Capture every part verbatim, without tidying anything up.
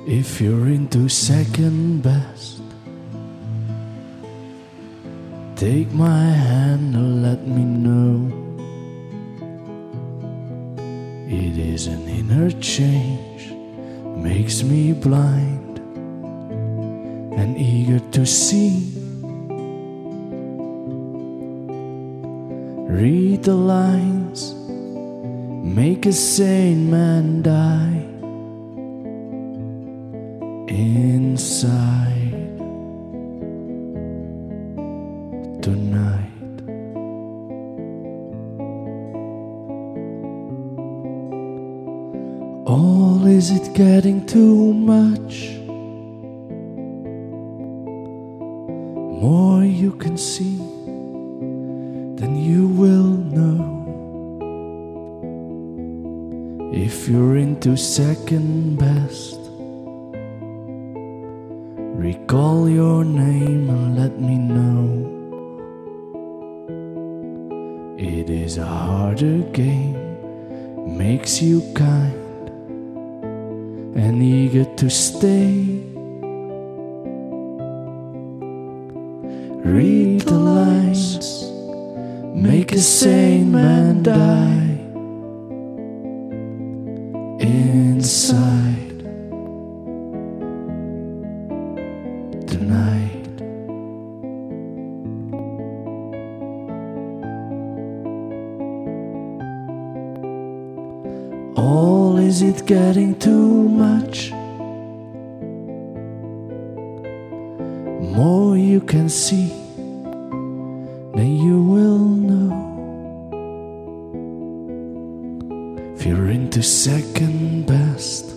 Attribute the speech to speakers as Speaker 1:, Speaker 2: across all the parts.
Speaker 1: If you're into second best, take my hand and let me know. It is an inner change, makes me blind and eager to see. Read the lines, make a sane man die inside tonight. All is it getting too much? More you can see, then you will know. If you're into second best, recall your name and let me know. It is a harder game, makes you kind and eager to stay. Read the lines, make a sane man die inside tonight. All is it getting too much? More you can see, then you will know. If you're into second best,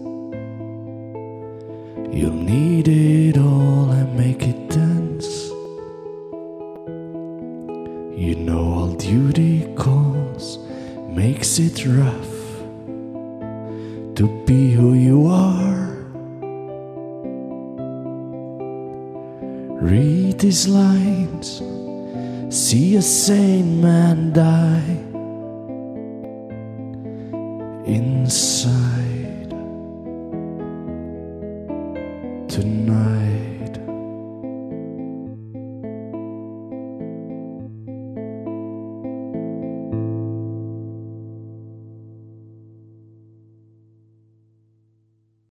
Speaker 1: you'll need it all and make it dance. You know all duty calls, makes it rough to be who you are. Read these lines, see a sane man die inside tonight.